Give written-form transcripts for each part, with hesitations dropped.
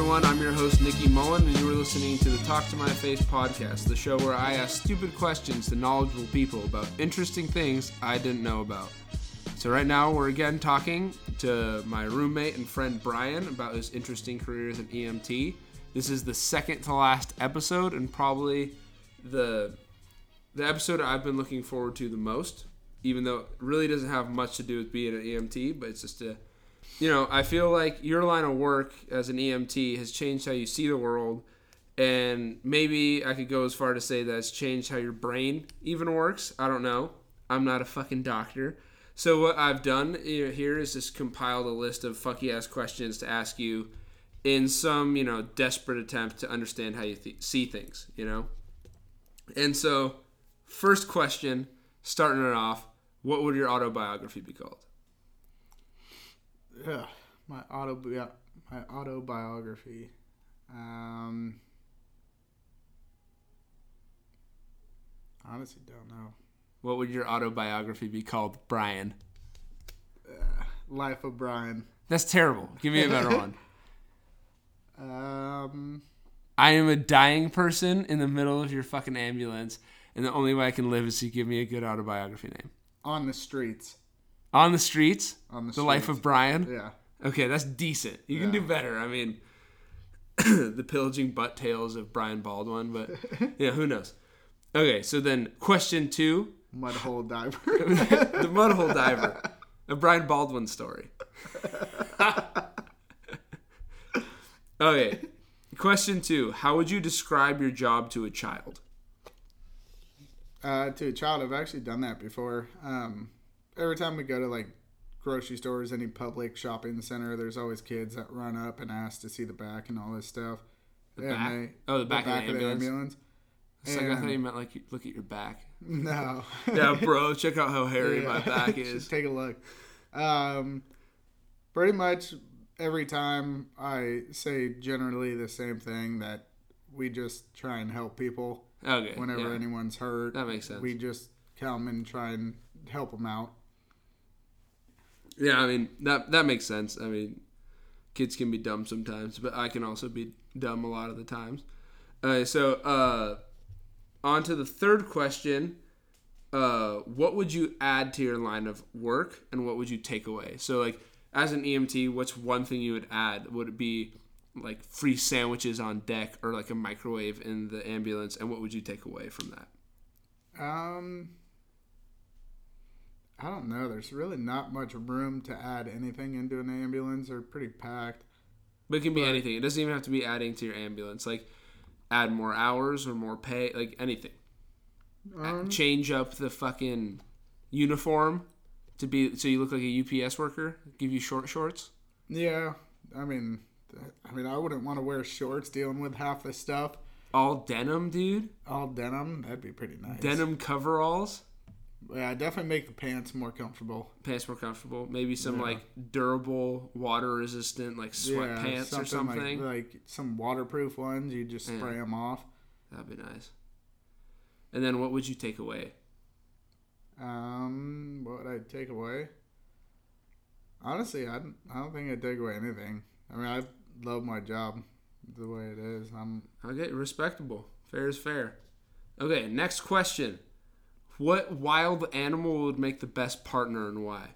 everyone. I'm your host, Nikki Mullen, and you are listening to the Talk to My Face podcast, the show where I ask stupid questions to knowledgeable people about interesting things I didn't know about. So right now, we're again talking to my roommate and friend Brian about his interesting career as an EMT. This is the second to last episode, and probably the episode I've been looking forward to the most, even though it really doesn't have much to do with being an EMT, but it's just I feel like your line of work as an EMT has changed how you see the world, and maybe I could go as far to say that it's changed how your brain even works. I don't know. I'm not a fucking doctor. So what I've done here is just compiled a list of fucky-ass questions to ask you in some, desperate attempt to understand how you see things, And so, first question, starting it off, what would your autobiography be called? Yeah, my autobiography. Honestly, don't know. What would your autobiography be called, Brian? Life of Brian. That's terrible. Give me a better one. I am a dying person in the middle of your fucking ambulance, and the only way I can live is to give me a good autobiography name. On the Streets. On the Streets? On the Streets. Life of Brian? Yeah. Okay, that's decent. You can do better. I mean, the pillaging butt tales of Brian Baldwin, but yeah, who knows? Okay, so then question 2. Mudhole Diver. The Mudhole Diver. A Brian Baldwin story. Okay, question 2. How would you describe your job to a child? To a child, I've actually done that before. Every time we go to grocery stores, any public shopping center, there's always kids that run up and ask to see the back and all this stuff. The back of the ambulance. It's I thought you meant look at your back. No. Yeah, bro, check out how hairy my back is. Just take a look. Pretty much every time I say generally the same thing, that we just try and help people. Okay. Whenever anyone's hurt. That makes sense. We just come and try and help them out. Yeah, I mean, that makes sense. I mean, kids can be dumb sometimes, but I can also be dumb a lot of the times. So on to the third question. What would you add to your line of work, and what would you take away? So, as an EMT, what's one thing you would add? Would it be, free sandwiches on deck or, a microwave in the ambulance, and what would you take away from that? I don't know. There's really not much room to add anything into an ambulance. They're pretty packed. But it can be anything. It doesn't even have to be adding to your ambulance. Add more hours or more pay. Anything. Change up the fucking uniform so you look like a UPS worker. Give you short shorts. Yeah. I mean, I wouldn't want to wear shorts dealing with half the stuff. All denim, dude? All denim? That'd be pretty nice. Denim coveralls? Yeah, definitely make the pants more comfortable. Maybe some durable, water resistant sweatpants or something. Like some waterproof ones. You just spray them off. That'd be nice. And then what would you take away? What would I take away? Honestly, I don't think I'd take away anything. I mean, I love my job the way it is. Okay, respectable. Fair is fair. Okay, next question. What wild animal would make the best partner, and why?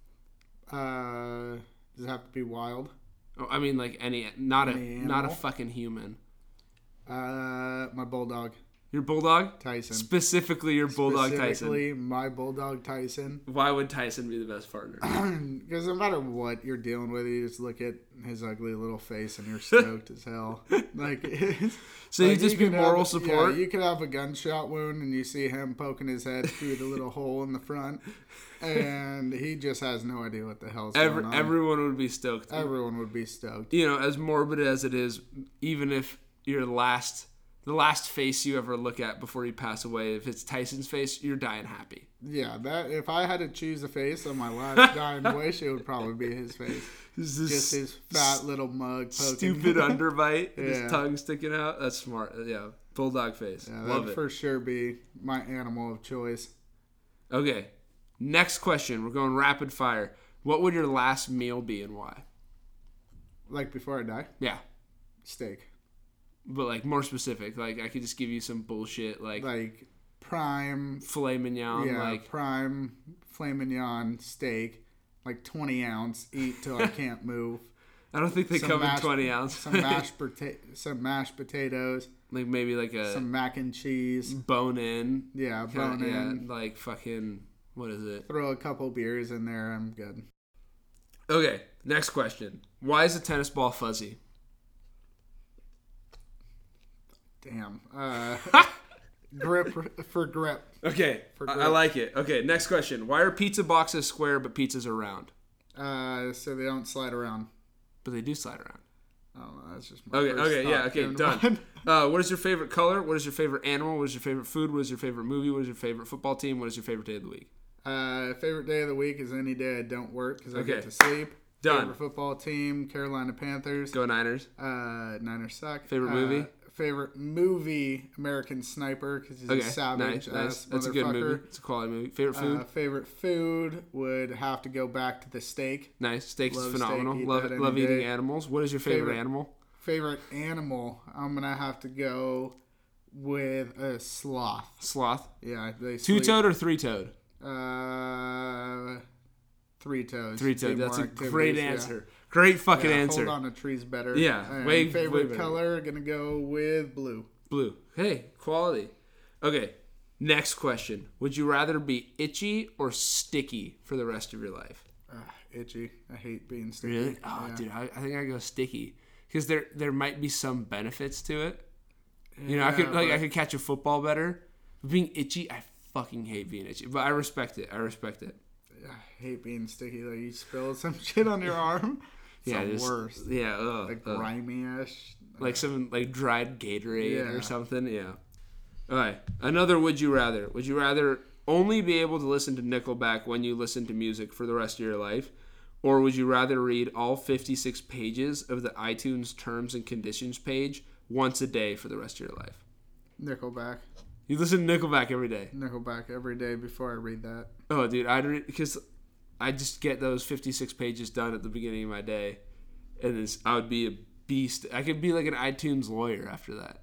Does it have to be wild? Oh, I mean, not a fucking human. My bulldog. Your bulldog? Tyson. Specifically your bulldog Tyson. Specifically my bulldog Tyson. Why would Tyson be the best partner? Because no matter what you're dealing with, you just look at his ugly little face and you're stoked as hell. So you'd just be moral support? Yeah, you could have a gunshot wound and you see him poking his head through the little hole in the front. And he just has no idea what the hell's going on. Everyone would be stoked. Everyone would be stoked. As morbid as it is, even if you're the last face you ever look at before you pass away, if it's Tyson's face, you're dying happy. Yeah, that if I had to choose a face on my last dying wish, it would probably be his face. Just his fat little mug poking. Stupid underbite, his tongue sticking out. That's smart. Yeah, bulldog face. Yeah, Love that'd it. For sure be my animal of choice. Okay, next question. We're going rapid fire. What would your last meal be and why? Before I die? Yeah. Steak. But like more specific, like I could just give you some bullshit like prime filet mignon, like prime filet mignon steak, like 20 ounce, eat till I can't move. I don't think they come in 20 ounce. some mashed potatoes. Like maybe like some mac and cheese. Bone in. Yeah, bone in. Yeah, like fucking, what is it? Throw a couple beers in there, I'm good. Okay, next question. Why is a tennis ball fuzzy? Damn. Grip for grip. Okay, I like it. Okay, next question. Why are pizza boxes square but pizzas are round? So they don't slide around. But they do slide around. Oh, that's just my Okay, done. What is your favorite color? What is your favorite animal? What is your favorite food? What is your favorite movie? What is your favorite football team? What is your favorite day of the week? Favorite day of the week is any day I don't work because I get to sleep. Done. Favorite football team, Carolina Panthers. Go Niners. Niners suck. Favorite movie? Favorite movie, American Sniper, because he's a savage nice. That's a good movie. It's a quality movie. Favorite food? Favorite food would have to go back to the steak. Nice. Steak is phenomenal. Love eating animals. What is your favorite animal? Favorite animal, I'm going to have to go with a sloth. Sloth? Yeah. Two-toed or three-toed? Three-toed. Three-toed. That's a great answer. Yeah. Great fucking answer. Hold on a tree's better. Yeah. Favorite color, going to go with blue. Blue. Hey, quality. Okay. Next question. Would you rather be itchy or sticky for the rest of your life? Itchy. I hate being sticky. Really? Oh, yeah. Dude, I think I'd go sticky. Because there might be some benefits to it. You know, I could catch a football better. But being itchy, I fucking hate being itchy. But I respect it. I hate being sticky. Like you spill some shit on your arm. It's the worst. Yeah. Like grimy-ish. Like some like dried Gatorade or something. Yeah. All right. Another would you rather. Would you rather only be able to listen to Nickelback when you listen to music for the rest of your life? Or would you rather read all 56 pages of the iTunes terms and conditions page once a day for the rest of your life? Nickelback. You listen to Nickelback every day? Nickelback every day before I read that. Oh, dude, I'd read because I just get those 56 pages done at the beginning of my day, and I would be a beast. I could be like an iTunes lawyer after that.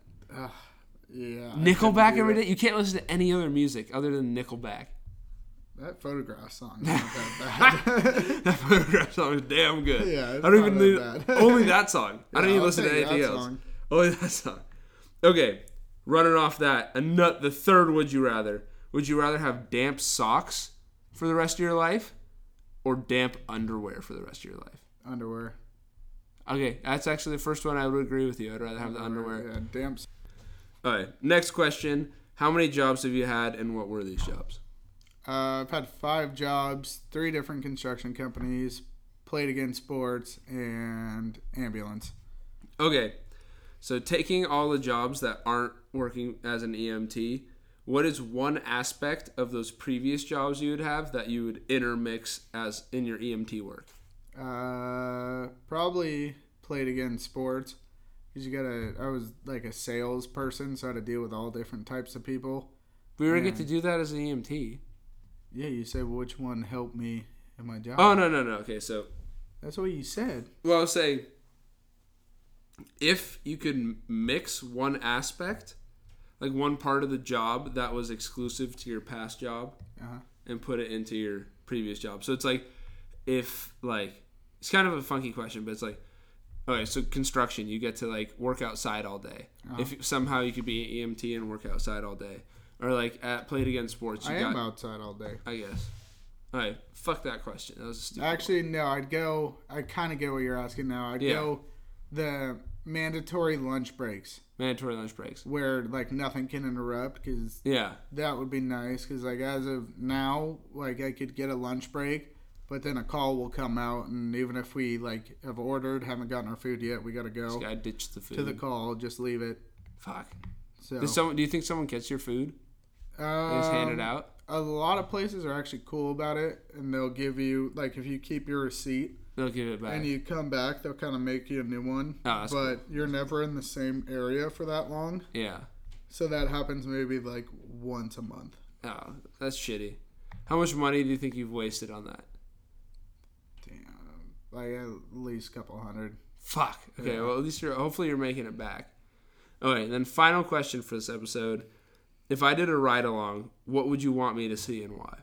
Yeah. Nickelback every day? You can't listen to any other music other than Nickelback. That Photograph song is not that bad. That Photograph song is damn good. Yeah, I don't even need only that song. Yeah, I don't even listen to anything else. Only that song. Okay, running off that. The third would you rather. Would you rather have damp socks for the rest of your life or damp underwear for the rest of your life? Underwear. Okay, that's actually the first one I would agree with you. I'd rather have the underwear. Yeah, damp. All right, next question. How many jobs have you had and what were these jobs? I've had 5 jobs, 3 different construction companies, played against sports, and ambulance. Okay, so taking all the jobs that aren't working as an EMT, what is one aspect of those previous jobs you would have that you would intermix as in your EMT work? Probably played against sports. Because I was like a salesperson, so I had to deal with all different types of people. We were get to do that as an EMT. Yeah, you said which one helped me in my job. Oh, no. Okay, so... That's what you said. Well, I was saying, if you could mix one aspect, like one part of the job that was exclusive to your past job, and put it into your previous job. So it's like, it's kind of a funky question, but it's like, okay, so construction, you get to like work outside all day. If somehow you could be an EMT and work outside all day. Or like played against sports. I am outside all day. I guess. All right, fuck that question. That was a stupid Actually, no, I kind of get what you're asking now. I'd go the mandatory lunch breaks. Mandatory lunch breaks. Where like nothing can interrupt because that would be nice because like as of now, like I could get a lunch break. But then a call will come out, and even if we like have ordered, haven't gotten our food yet, we gotta go. Just gotta ditch the food to the call. Just leave it. Fuck. So do you think someone gets your food? They just hand it out. A lot of places are actually cool about it, and they'll give you like if you keep your receipt, they'll give it back. And you come back, they'll kind of make you a new one. Oh, that's but cool. You're never in the same area for that long. Yeah. So that happens maybe like once a month. Oh, that's shitty. How much money do you think you've wasted on that? Damn, like at least a couple hundred. Fuck. Okay, well, at least hopefully you're making it back. Okay, then final question for this episode. If I did a ride-along, what would you want me to see and why?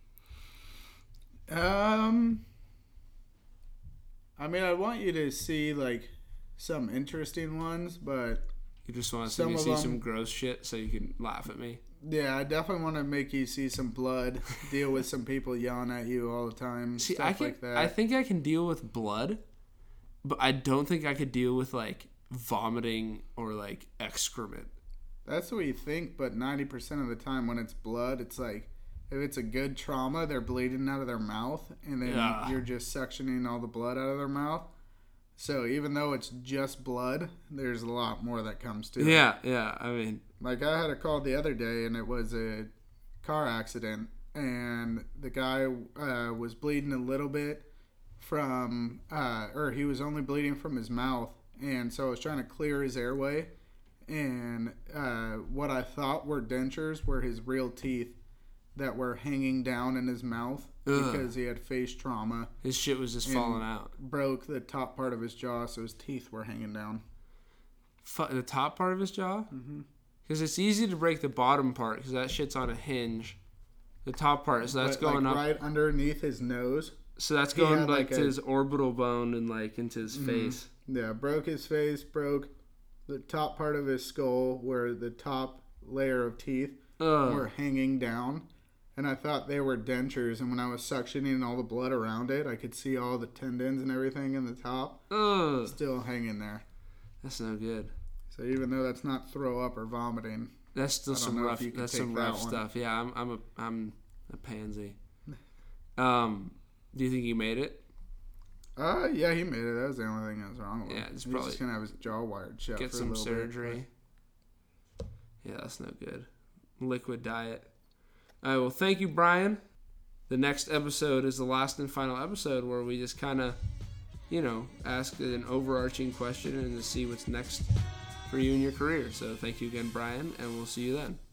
I mean, I want you to see, like, some interesting ones, but... You just want to see me see some gross shit so you can laugh at me? Yeah, I definitely want to make you see some blood, deal with some people yelling at you all the time, stuff like that. I think I can deal with blood, but I don't think I could deal with, like, vomiting or, like, excrement. That's what you think, but 90% of the time when it's blood, it's like... If it's a good trauma, they're bleeding out of their mouth, and then you're just suctioning all the blood out of their mouth. So even though it's just blood, there's a lot more that comes to it. Yeah. I mean... Like, I had a call the other day, and it was a car accident, and the guy was bleeding a little bit from... or he was only bleeding from his mouth, and so I was trying to clear his airway, and what I thought were dentures were his real teeth that were hanging down in his mouth because he had face trauma. His shit was just falling out. Broke the top part of his jaw, so his teeth were hanging down. The top part of his jaw? Mm-hmm. Because it's easy to break the bottom part because that shit's on a hinge. The top part, so that's going up right underneath his nose. So that's going like to his orbital bone and like into his face. Yeah, broke his face, broke the top part of his skull where the top layer of teeth were hanging down. And I thought they were dentures, and when I was suctioning all the blood around it, I could see all the tendons and everything in the top still hanging there. That's no good. So even though that's not throw up or vomiting, that's still some rough. That's some rough stuff. Yeah, I'm a pansy. Do you think he made it? Yeah, he made it. That was the only thing that was wrong with him. Yeah, he's just gonna have his jaw wired shut. Get for some a little surgery. Bit. Yeah, that's no good. Liquid diet. All right, well, thank you, Brian. The next episode is the last and final episode where we just kind of, ask an overarching question and to see what's next for you in your career. So thank you again, Brian, and we'll see you then.